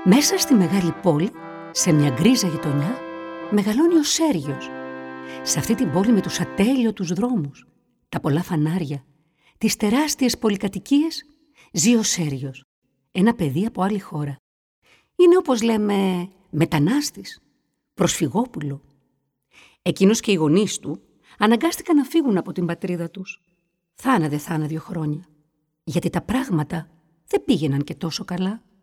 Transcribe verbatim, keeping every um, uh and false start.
Μέσα στη μεγάλη πόλη, σε μια γκρίζα γειτονιά, μεγαλώνει ο Σέργιος. Σε αυτή την πόλη με τους ατέλειωτους δρόμους, τα πολλά φανάρια, τις τεράστιες πολυκατοικίες, ζει ο Σέργιος, ένα παιδί από άλλη χώρα. Είναι, όπως λέμε, μετανάστης, προσφυγόπουλο. Εκείνος και οι γονείς του αναγκάστηκαν να φύγουν από την πατρίδα τους. Θάνα δε θάνα δύο χρόνια, γιατί τα πράγματα δεν πήγαιναν και τόσο καλά.